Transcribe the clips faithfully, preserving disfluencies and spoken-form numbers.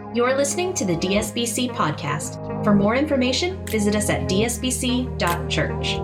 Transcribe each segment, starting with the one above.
You're listening to the D S B C podcast. For more information, visit us at d s b c dot church.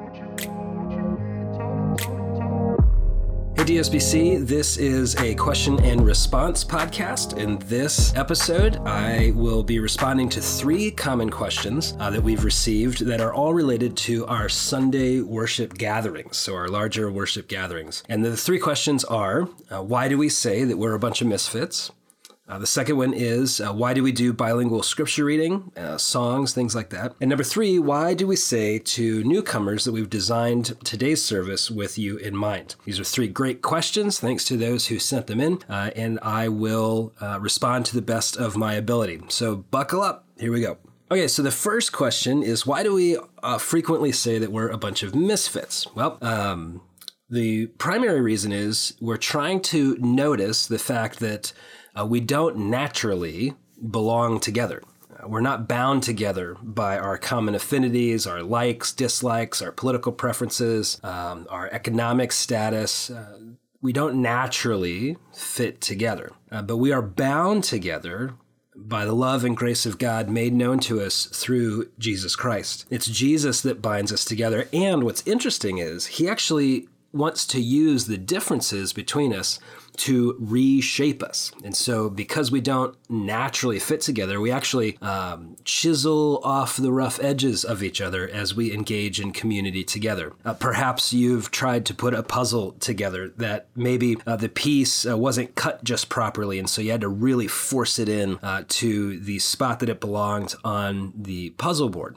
Hey D S B C, this is a question and response podcast. In this episode, I will be responding to three common questions uh, that we've received that are all related to our Sunday worship gatherings, so our larger worship gatherings. And the three questions are, uh, why do we say that we're a bunch of misfits? Uh, the second one is, uh, why do we do bilingual scripture reading, uh, songs, things like that? And number three, why do we say to newcomers that we've designed today's service with you in mind? These are three great questions, thanks to those who sent them in, uh, and I will uh, respond to the best of my ability. So buckle up, here we go. Okay, so the first question is, why do we uh, frequently say that we're a bunch of misfits? Well, um, the primary reason is we're trying to notice the fact that Uh, we don't naturally belong together. Uh, we're not bound together by our common affinities, our likes, dislikes, our political preferences, um, our economic status. Uh, we don't naturally fit together, uh, but we are bound together by the love and grace of God made known to us through Jesus Christ. It's Jesus that binds us together. And what's interesting is he actually wants to use the differences between us to reshape us. And so because we don't naturally fit together, we actually um, chisel off the rough edges of each other as we engage in community together. Uh, perhaps you've tried to put a puzzle together that maybe uh, the piece uh, wasn't cut just properly, and so you had to really force it in uh, to the spot that it belonged on the puzzle board.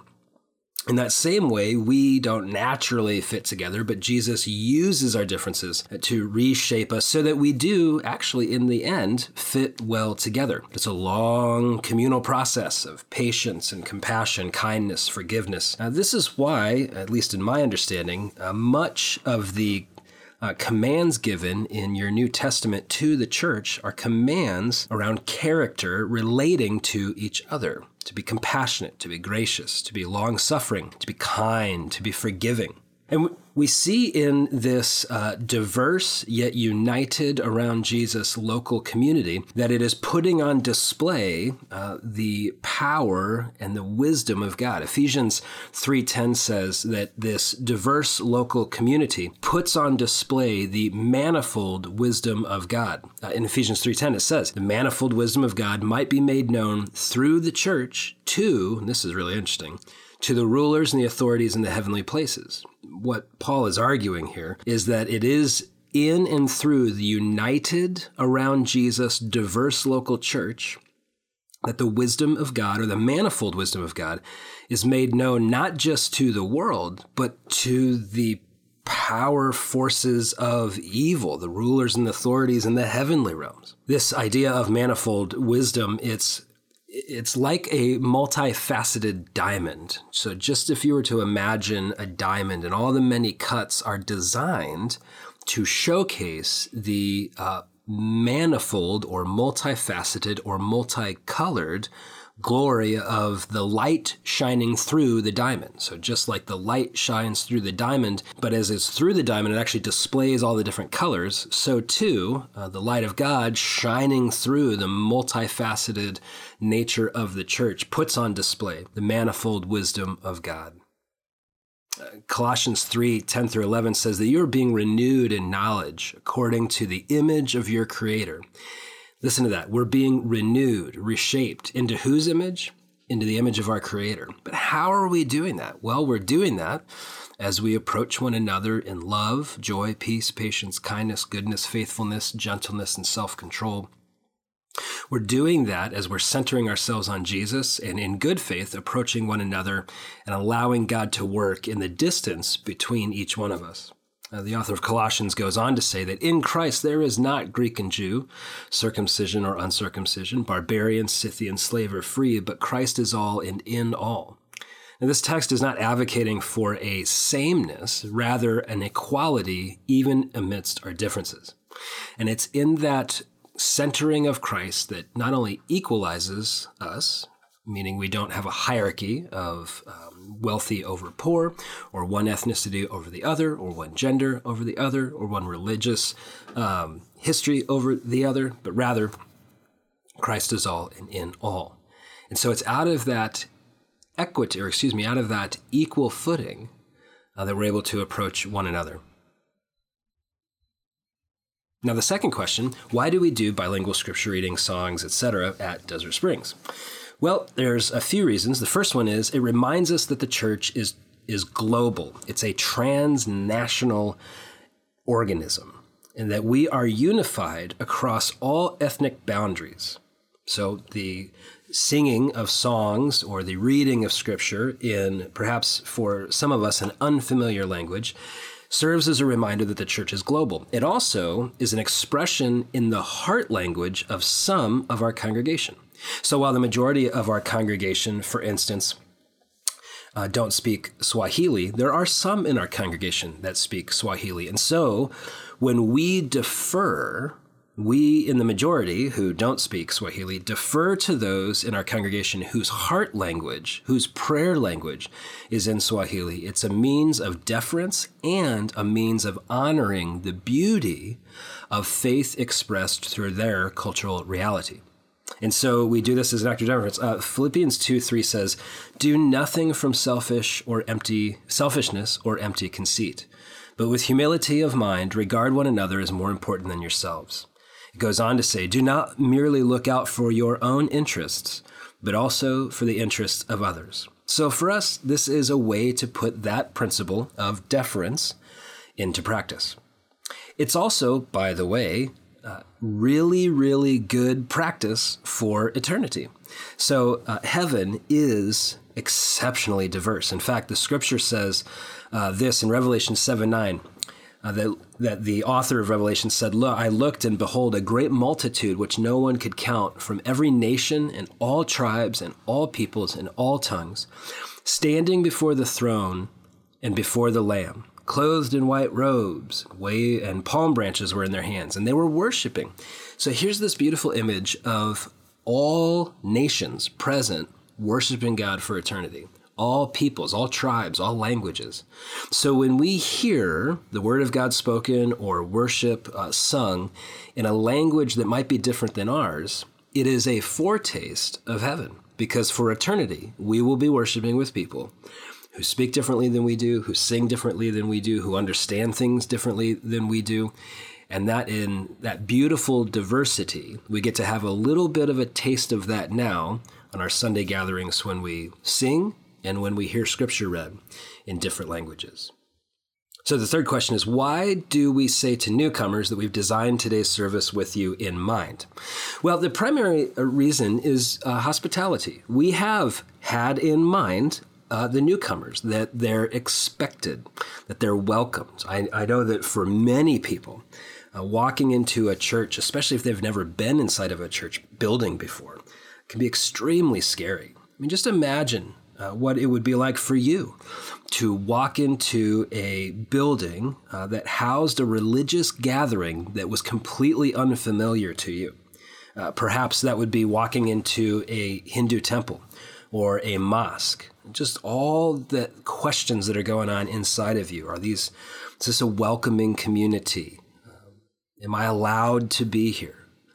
In that same way, we don't naturally fit together, but Jesus uses our differences to reshape us so that we do actually, in the end, fit well together. It's a long communal process of patience and compassion, kindness, forgiveness. Now, this is why, at least in my understanding, uh, much of the Uh, commands given in your New Testament to the church are commands around character relating to each other. To be compassionate, to be gracious, to be long-suffering, to be kind, to be forgiving. And we see in this uh, diverse yet united around Jesus local community that it is putting on display uh, the power and the wisdom of God. Ephesians three ten says that this diverse local community puts on display the manifold wisdom of God. Uh, in Ephesians three ten it says, the manifold wisdom of God might be made known through the church to, and this is really interesting, to the rulers and the authorities in the heavenly places. What Paul is arguing here is that it is in and through the united around Jesus diverse local church that the wisdom of God, or the manifold wisdom of God, is made known not just to the world, but to the power forces of evil, the rulers and authorities in the heavenly realms. This idea of manifold wisdom, it's It's like a multifaceted diamond. So just if you were to imagine a diamond and all the many cuts are designed to showcase the uh, manifold or multifaceted or multicolored glory of the light shining through the diamond. So just like the light shines through the diamond, but as it's through the diamond, it actually displays all the different colors. So too, uh, the light of God shining through the multifaceted nature of the church puts on display the manifold wisdom of God. Uh, Colossians three ten through eleven says that you are being renewed in knowledge according to the image of your Creator. Listen to that. We're being renewed, reshaped. Into whose image? Into the image of our Creator. But how are we doing that? Well, we're doing that as we approach one another in love, joy, peace, patience, kindness, goodness, faithfulness, gentleness, and self-control. We're doing that as we're centering ourselves on Jesus and in good faith approaching one another and allowing God to work in the distance between each one of us. Uh, the author of Colossians goes on to say that in Christ there is not Greek and Jew, circumcision or uncircumcision, barbarian, Scythian, slave or free, but Christ is all and in all. Now, this text is not advocating for a sameness, rather an equality even amidst our differences. And it's in that centering of Christ that not only equalizes us, meaning we don't have a hierarchy of um, wealthy over poor, or one ethnicity over the other, or one gender over the other, or one religious um, history over the other, but rather Christ is all and in all. And so it's out of that equity, or excuse me, out of that equal footing uh, that we're able to approach one another. Now, the second question, why do we do bilingual scripture reading, songs, et cetera at Desert Springs? Well, there's a few reasons. The first one is it reminds us that the church is, is global. It's a transnational organism, and that we are unified across all ethnic boundaries. So the singing of songs or the reading of scripture in perhaps for some of us an unfamiliar language serves as a reminder that the church is global. It also is an expression in the heart language of some of our congregation. So while the majority of our congregation, for instance, uh, don't speak Swahili, there are some in our congregation that speak Swahili. And so when we defer, we in the majority who don't speak Swahili defer to those in our congregation whose heart language, whose prayer language is in Swahili. It's a means of deference and a means of honoring the beauty of faith expressed through their cultural reality. And so we do this as an act of deference. Uh, Philippians two three says, "Do nothing from selfish or empty selfishness or empty conceit, but with humility of mind regard one another as more important than yourselves." It goes on to say, "Do not merely look out for your own interests, but also for the interests of others." So for us, this is a way to put that principle of deference into practice. It's also, by the way, uh, really, really good practice for eternity. So uh, heaven is exceptionally diverse. In fact, the scripture says uh, this in Revelation seven nine, Uh, that, that the author of Revelation said, "Look, I looked and behold a great multitude which no one could count from every nation and all tribes and all peoples and all tongues, standing before the throne and before the Lamb, clothed in white robes, way and palm branches were in their hands, and they were worshiping." So here's this beautiful image of all nations present worshiping God for eternity. All peoples, all tribes, all languages. So when we hear the word of God spoken or worship uh, sung in a language that might be different than ours, it is a foretaste of heaven, because for eternity, we will be worshiping with people who speak differently than we do, who sing differently than we do, who understand things differently than we do. And that in that beautiful diversity, we get to have a little bit of a taste of that now on our Sunday gatherings when we sing and when we hear scripture read in different languages. So the third question is, why do we say to newcomers that we've designed today's service with you in mind? Well, the primary reason is uh, hospitality. We have had in mind uh, the newcomers, that they're expected, that they're welcomed. I, I know that for many people, uh, walking into a church, especially if they've never been inside of a church building before, can be extremely scary. I mean, just imagine Uh, what it would be like for you to walk into a building uh, that housed a religious gathering that was completely unfamiliar to you. Uh, perhaps that would be walking into a Hindu temple or a mosque. Just all the questions that are going on inside of you. Are these, is this a welcoming community? Uh, am I allowed to be here?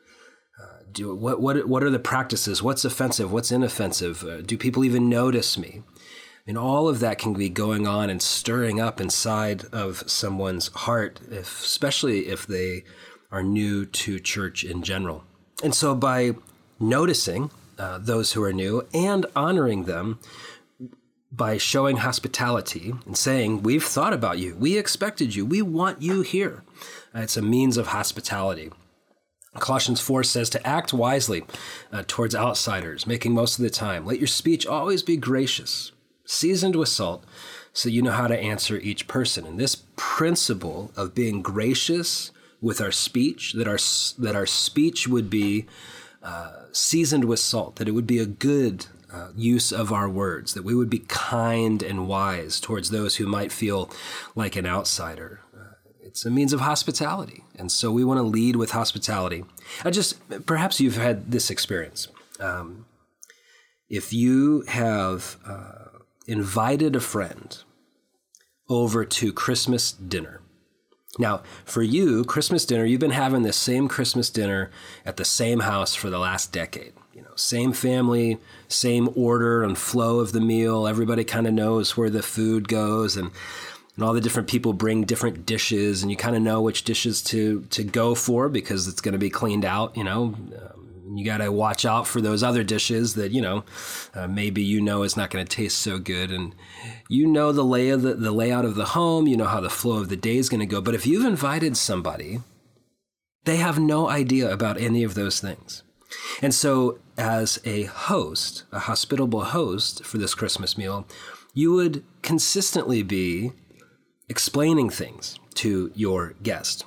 Do, what what what are the practices? What's offensive? What's inoffensive? Uh, do people even notice me? And all of that can be going on and stirring up inside of someone's heart, if, especially if they are new to church in general. And so by noticing uh, those who are new and honoring them by showing hospitality and saying, "We've thought about you. We expected you. We want you here." Uh, it's a means of hospitality. Colossians four says to act wisely uh, towards outsiders, making most of the time. Let your speech always be gracious, seasoned with salt, so you know how to answer each person. And this principle of being gracious with our speech, that our that our speech would be uh, seasoned with salt, that it would be a good uh, use of our words, that we would be kind and wise towards those who might feel like an outsider. It's a means of hospitality. And so we want to lead with hospitality. I just, perhaps you've had this experience. Um, if you have uh, invited a friend over to Christmas dinner, Now, for you, Christmas dinner, you've been having this same Christmas dinner at the same house for the last decade. You know, same family, same order and flow of the meal. Everybody kind of knows where the food goes, and and all the different people bring different dishes, and you kind of know which dishes to to go for because it's going to be cleaned out, you know. Um, you got to watch out for those other dishes that, you know, uh, maybe you know is not going to taste so good. And you know the, lay of the, the layout of the home, you know how the flow of the day is going to go. But if you've invited somebody, they have no idea about any of those things. And so as a host, a hospitable host for this Christmas meal, you would consistently be explaining things to your guest.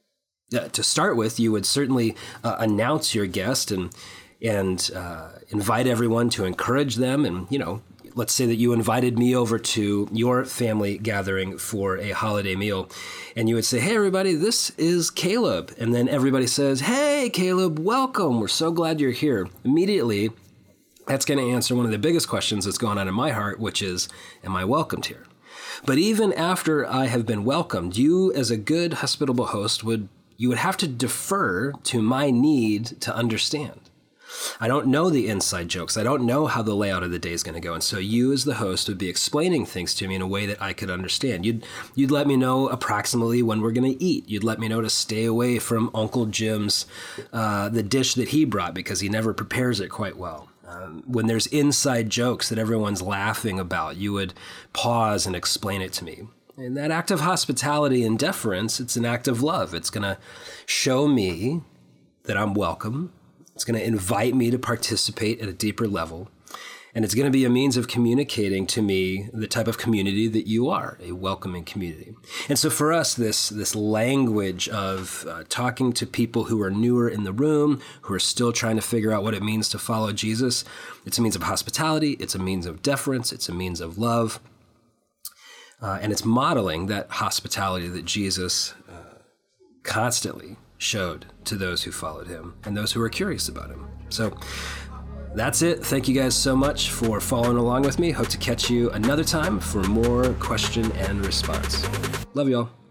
Uh, to start with, you would certainly uh, announce your guest and and uh, invite everyone to encourage them. And, you know, let's say that you invited me over to your family gathering for a holiday meal, and you would say, "Hey, everybody, this is Caleb." And then everybody says, "Hey, Caleb, welcome. We're so glad you're here." Immediately, that's going to answer one of the biggest questions that's going on in my heart, which is, am I welcomed here? But even after I have been welcomed, you as a good hospitable host would you would have to defer to my need to understand. I don't know the inside jokes. I don't know how the layout of the day is going to go. And so you as the host would be explaining things to me in a way that I could understand. You'd you'd let me know approximately when we're going to eat. You'd let me know to stay away from Uncle Jim's, uh, the dish that he brought because he never prepares it quite well. Um, when there's inside jokes that everyone's laughing about, you would pause and explain it to me. And that act of hospitality and deference, it's an act of love. It's going to show me that I'm welcome. It's going to invite me to participate at a deeper level. And it's going to be a means of communicating to me the type of community that you are, a welcoming community. And so for us, this, this language of uh, talking to people who are newer in the room, who are still trying to figure out what it means to follow Jesus, it's a means of hospitality, it's a means of deference, it's a means of love. Uh, and it's modeling that hospitality that Jesus uh, constantly showed to those who followed him and those who were curious about him. So that's it. Thank you guys so much for following along with me. Hope to catch you another time for more question and response. Love y'all.